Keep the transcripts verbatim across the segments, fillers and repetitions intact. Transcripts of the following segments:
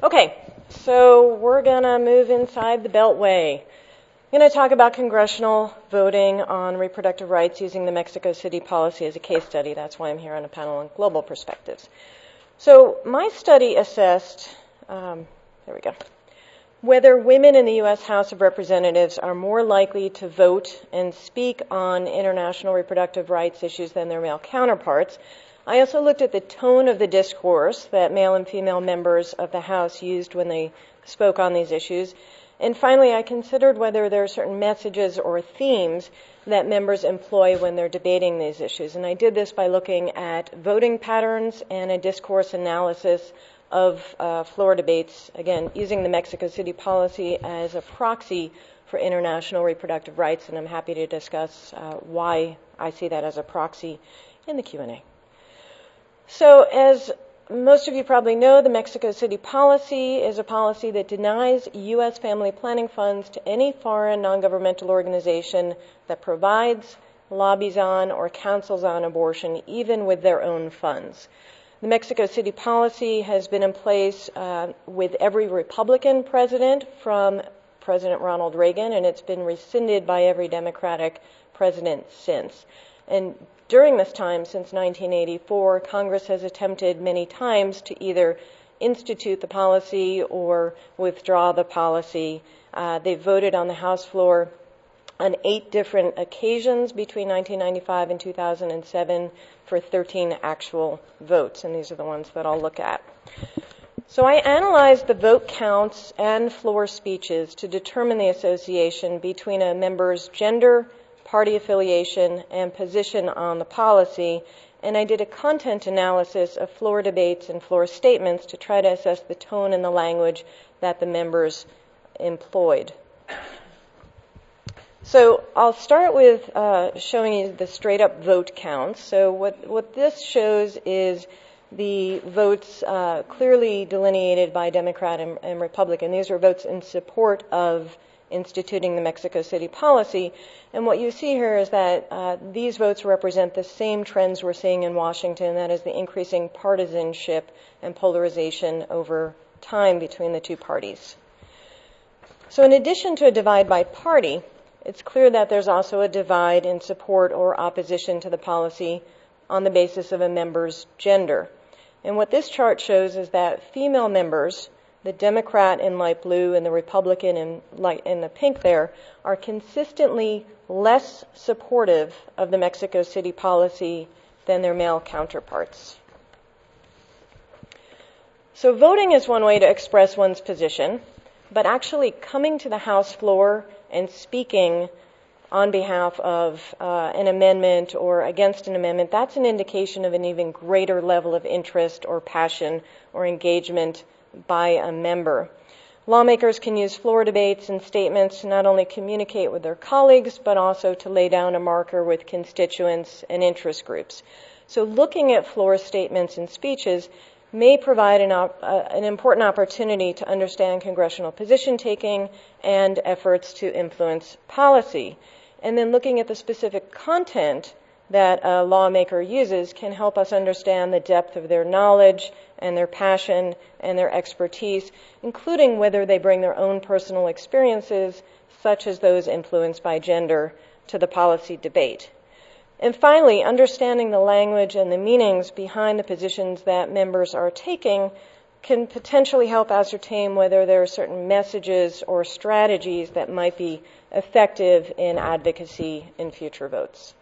Okay, so we're going to move inside the Beltway. I'm going to talk about congressional voting on reproductive rights using the Mexico City policy as a case study. That's why I'm here on a panel on global perspectives. So my study assessed, um, there we go, whether women in the U S House of Representatives are more likely to vote and speak on international reproductive rights issues than their male counterparts. I also looked at the tone of the discourse that male and female members of the House used when they spoke on these issues. And finally, I considered whether there are certain messages or themes that members employ when they're debating these issues. And I did this by looking at voting patterns and a discourse analysis of uh, floor debates, again, using the Mexico City policy as a proxy for international reproductive rights. And I'm happy to discuss uh, why I see that as a proxy in the Q and A. So as most of you probably know, the Mexico City policy is a policy that denies U S family planning funds to any foreign non-governmental organization that provides, lobbies on, or counsels on abortion, even with their own funds. The Mexico City policy has been in place uh, with every Republican president from President Ronald Reagan, and it's been rescinded by every Democratic president since. And during this time, since nineteen eighty-four, Congress has attempted many times to either institute the policy or withdraw the policy. Uh, they voted on the House floor on eight different occasions between nineteen ninety-five and two thousand seven for thirteen actual votes, and these are the ones that I'll look at. So I analyzed the vote counts and floor speeches to determine the association between a member's gender, party affiliation, and position on the policy, and I did a content analysis of floor debates and floor statements to try to assess the tone and the language that the members employed. So I'll start with uh, showing you the straight-up vote counts. So what, what this shows is the votes uh, clearly delineated by Democrat and, and Republican. These are votes in support of instituting the Mexico City policy. And what you see here is that uh, these votes represent the same trends we're seeing in Washington, that is the increasing partisanship and polarization over time between the two parties. So in addition to a divide by party, it's clear that there's also a divide in support or opposition to the policy on the basis of a member's gender. And what this chart shows is that female members, the Democrat in light blue and the Republican in light in the pink there, are consistently less supportive of the Mexico City policy than their male counterparts. So voting is one way to express one's position, but actually coming to the House floor and speaking on behalf of uh, an amendment or against an amendment, that's an indication of an even greater level of interest or passion or engagement by a member. Lawmakers can use floor debates and statements to not only communicate with their colleagues, but also to lay down a marker with constituents and interest groups. So looking at floor statements and speeches may provide an, op- uh, an important opportunity to understand congressional position taking and efforts to influence policy. And then looking at the specific content that a lawmaker uses can help us understand the depth of their knowledge and their passion and their expertise, including whether they bring their own personal experiences, such as those influenced by gender, to the policy debate. And finally, understanding the language and the meanings behind the positions that members are taking can potentially help ascertain whether there are certain messages or strategies that might be effective in advocacy in future votes.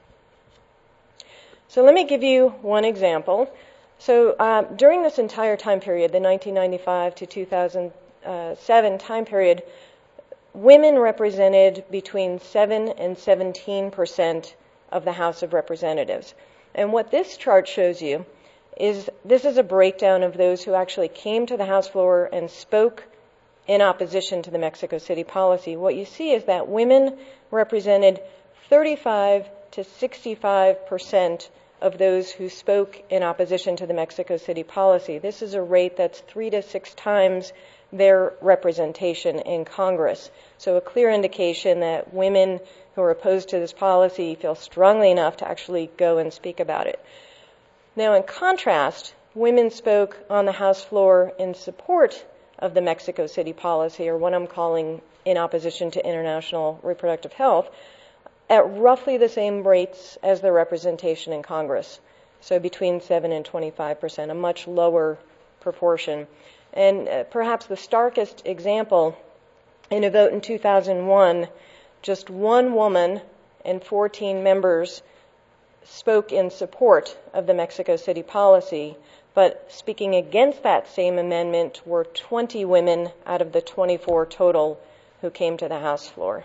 So let me give you one example. So uh, during this entire time period, the nineteen ninety-five to two thousand seven time period, women represented between seven and seventeen percent of the House of Representatives. And what this chart shows you is this is a breakdown of those who actually came to the House floor and spoke in opposition to the Mexico City policy. What you see is that women represented thirty-five to sixty-five percent of those who spoke in opposition to the Mexico City policy. This is a rate that's three to six times their representation in Congress. So a clear indication that women who are opposed to this policy feel strongly enough to actually go and speak about it. Now, in contrast, women spoke on the House floor in support of the Mexico City policy, or what I'm calling in opposition to international reproductive health, at roughly the same rates as their representation in Congress. So between seven and twenty-five percent, a much lower proportion. And uh, perhaps the starkest example, in a vote in two thousand one, just one woman and fourteen members spoke in support of the Mexico City policy, but speaking against that same amendment were twenty women out of the twenty-four total who came to the House floor.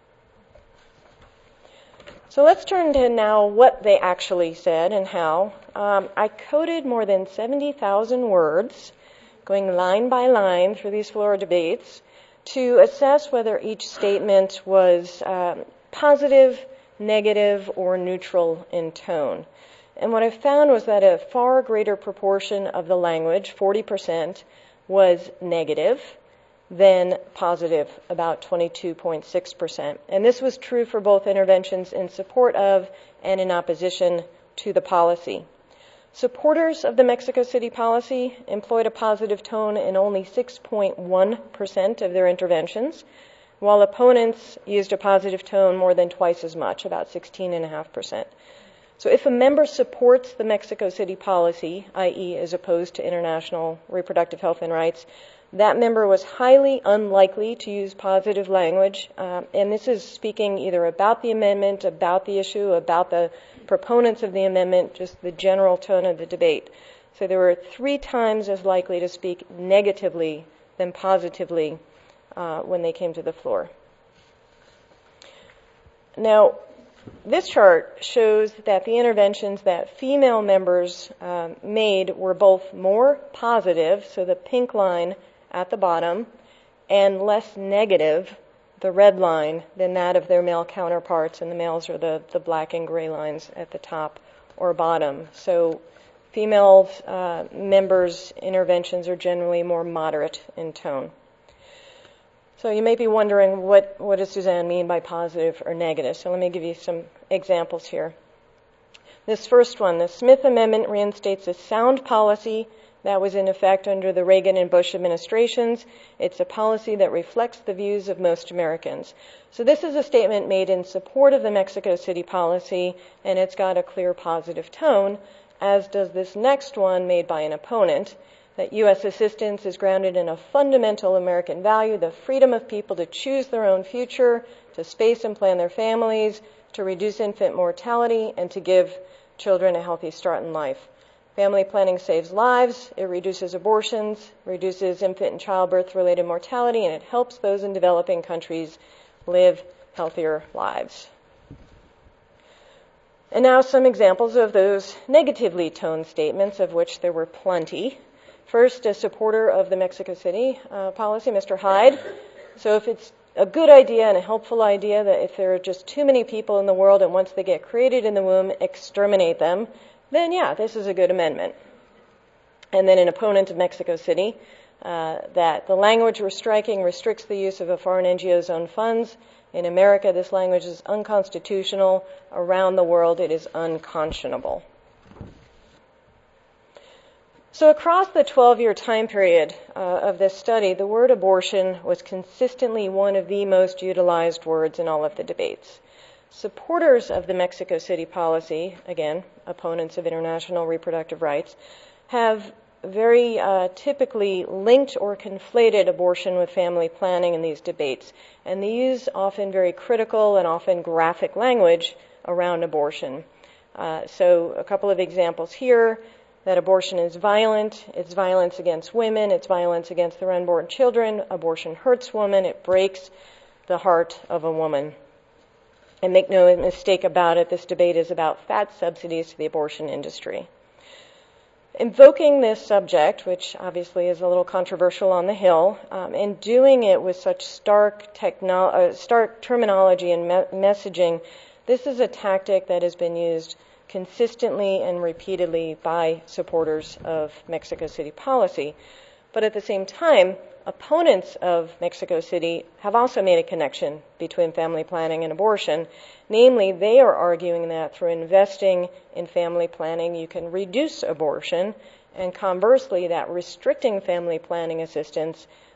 So let's turn to now what they actually said and how. Um, I coded more than seventy thousand words, going line by line through these floor debates, to assess whether each statement was um, positive, negative, or neutral in tone. And what I found was that a far greater proportion of the language, forty percent, was negative than positive, about twenty-two point six percent. And this was true for both interventions in support of and in opposition to the policy. Supporters of the Mexico City policy employed a positive tone in only six point one percent of their interventions, while opponents used a positive tone more than twice as much, about sixteen point five percent. So if a member supports the Mexico City policy, that is as opposed to international reproductive health and rights, that member was highly unlikely to use positive language, uh, and this is speaking either about the amendment, about the issue, about the proponents of the amendment, just the general tone of the debate. So they were three times as likely to speak negatively than positively uh, when they came to the floor. Now, this chart shows that the interventions that female members um, made were both more positive, so the pink line at the bottom, and less negative, the red line, than that of their male counterparts, and the males are the, the black and gray lines at the top or bottom. So female uh, members' interventions are generally more moderate in tone. So you may be wondering, what, what does Suzanne mean by positive or negative? So let me give you some examples here. This first one, the Smith Amendment reinstates a sound policy that was in effect under the Reagan and Bush administrations. It's a policy that reflects the views of most Americans. So this is a statement made in support of the Mexico City policy, and it's got a clear positive tone, as does this next one made by an opponent, that U S assistance is grounded in a fundamental American value, the freedom of people to choose their own future, to space and plan their families, to reduce infant mortality, and to give children a healthy start in life. Family planning saves lives, it reduces abortions, reduces infant and childbirth-related mortality, and it helps those in developing countries live healthier lives. And now some examples of those negatively toned statements, of which there were plenty. First, a supporter of the Mexico City uh, policy, Mister Hyde. So if it's a good idea and a helpful idea that if there are just too many people in the world and once they get created in the womb, exterminate them, then yeah, this is a good amendment. And then an opponent of Mexico City, uh, that the language we're striking restricts the use of a foreign N G O's own funds. In America, this language is unconstitutional. Around the world, it is unconscionable. So across the twelve-year time period uh, of this study, the word abortion was consistently one of the most utilized words in all of the debates. Supporters of the Mexico City policy, again, opponents of international reproductive rights, have very uh, typically linked or conflated abortion with family planning in these debates. And they use often very critical and often graphic language around abortion. Uh, so a couple of examples here, that abortion is violent, it's violence against women, it's violence against their unborn children, abortion hurts women, it breaks the heart of a woman. And make no mistake about it, this debate is about fat subsidies to the abortion industry. Invoking this subject, which obviously is a little controversial on the Hill, um, and doing it with such stark, techno- uh, stark terminology and me- messaging, this is a tactic that has been used consistently and repeatedly by supporters of Mexico City policy. But at the same time, opponents of Mexico City have also made a connection between family planning and abortion. Namely, they are arguing that through investing in family planning, you can reduce abortion, and conversely, that restricting family planning assistance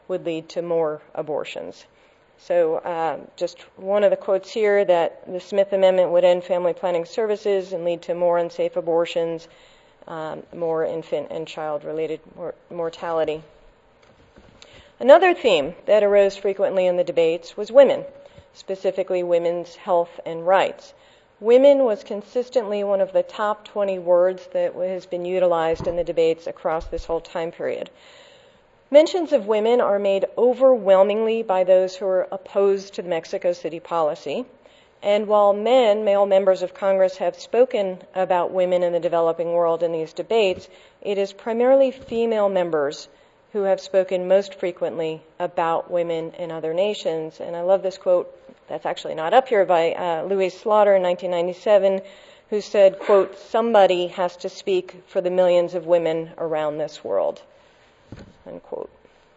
would lead to more abortions. So uh, just one of the quotes here, that the Smith Amendment would end family planning services and lead to more unsafe abortions, um, more infant and child-related mor- mortality. Another theme that arose frequently in the debates was women, specifically women's health and rights. Women was consistently one of the top twenty words that has been utilized in the debates across this whole time period. Mentions of women are made overwhelmingly by those who are opposed to the Mexico City policy. And while men, male members of Congress, have spoken about women in the developing world in these debates, it is primarily female members who have spoken most frequently about women in other nations. And I love this quote, that's actually not up here, by uh, Louise Slaughter in nineteen ninety-seven, who said, quote, "Somebody has to speak for the millions of women around this world." Unquote.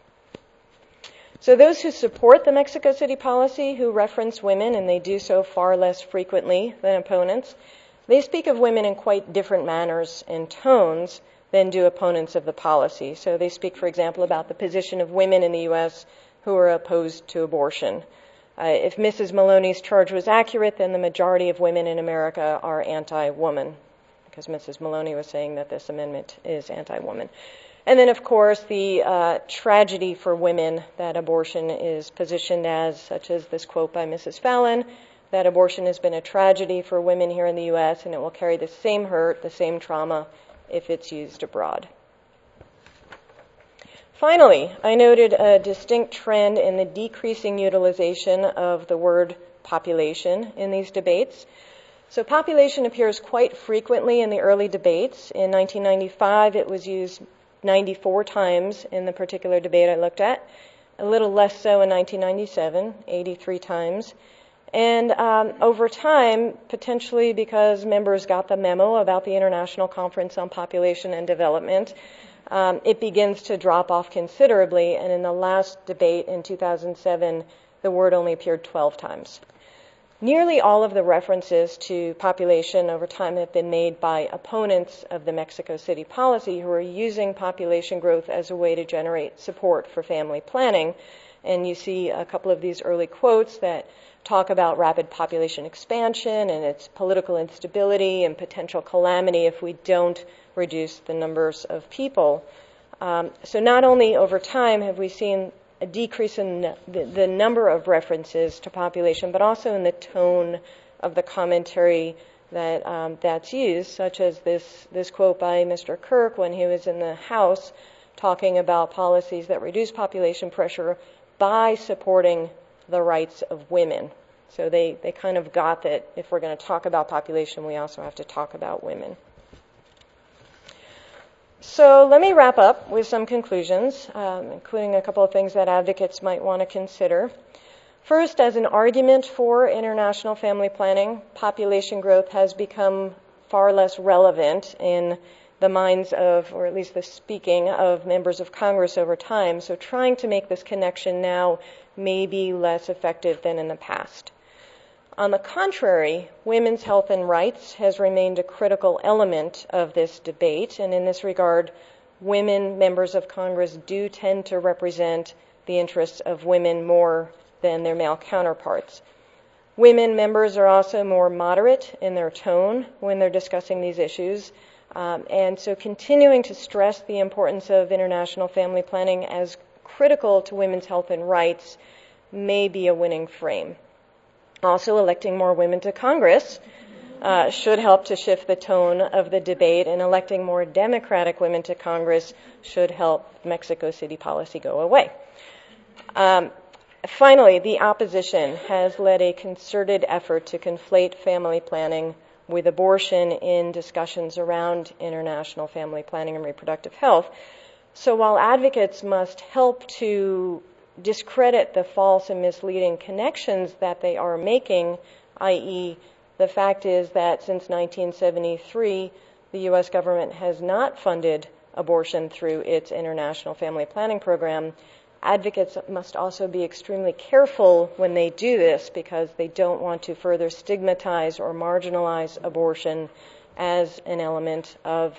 So those who support the Mexico City policy, who reference women, and they do so far less frequently than opponents, they speak of women in quite different manners and tones than do opponents of the policy. So they speak, for example, about the position of women in the U S who are opposed to abortion. Uh, if Missus Maloney's charge was accurate, then the majority of women in America are anti-woman, because Missus Maloney was saying that this amendment is anti-woman. And then, of course, the uh, tragedy for women that abortion is positioned as, such as this quote by Missus Fallon, that abortion has been a tragedy for women here in the U S and it will carry the same hurt, the same trauma, if it's used abroad. Finally, I noted a distinct trend in the decreasing utilization of the word population in these debates. So population appears quite frequently in the early debates. In nineteen ninety-five, it was used ninety-four times in the particular debate I looked at, a little less so in nineteen ninety-seven, eighty-three times. And um, over time, potentially because members got the memo about the International Conference on Population and Development, um, it begins to drop off considerably. And in the last debate in two thousand seven, the word only appeared twelve times. Nearly all of the references to population over time have been made by opponents of the Mexico City policy who are using population growth as a way to generate support for family planning. And you see a couple of these early quotes that talk about rapid population expansion and its political instability and potential calamity if we don't reduce the numbers of people. Um, so not only over time have we seen a decrease in the, the number of references to population, but also in the tone of the commentary that um, that's used, such as this, this quote by Mister Kirk when he was in the House talking about policies that reduce population pressure by supporting the rights of women. So they, they kind of got that if we're going to talk about population, we also have to talk about women. So let me wrap up with some conclusions, um, including a couple of things that advocates might want to consider. First, as an argument for international family planning, population growth has become far less relevant in the minds of, or at least the speaking of, members of Congress over time. So trying to make this connection now may be less effective than in the past. On the contrary, women's health and rights has remained a critical element of this debate, and in this regard, women members of Congress do tend to represent the interests of women more than their male counterparts. Women members are also more moderate in their tone when they're discussing these issues, um, and so continuing to stress the importance of international family planning as critical to women's health and rights may be a winning frame. Also, electing more women to Congress uh, should help to shift the tone of the debate, and electing more Democratic women to Congress should help Mexico City policy go away. Um, finally, the opposition has led a concerted effort to conflate family planning with abortion in discussions around international family planning and reproductive health. So while advocates must help to discredit the false and misleading connections that they are making, that is, the fact is that since nineteen seventy-three, the U S government has not funded abortion through its international family planning program, advocates must also be extremely careful when they do this because they don't want to further stigmatize or marginalize abortion as an element of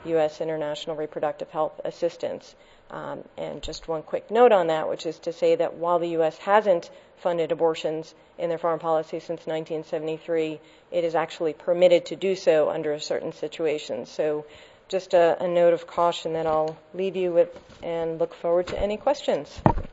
U S international reproductive health assistance. Um, and just one quick note on that, which is to say that while the U S hasn't funded abortions in their foreign policy since nineteen seventy-three, it is actually permitted to do so under certain situations. So just a, a note of caution that I'll leave you with, and look forward to any questions.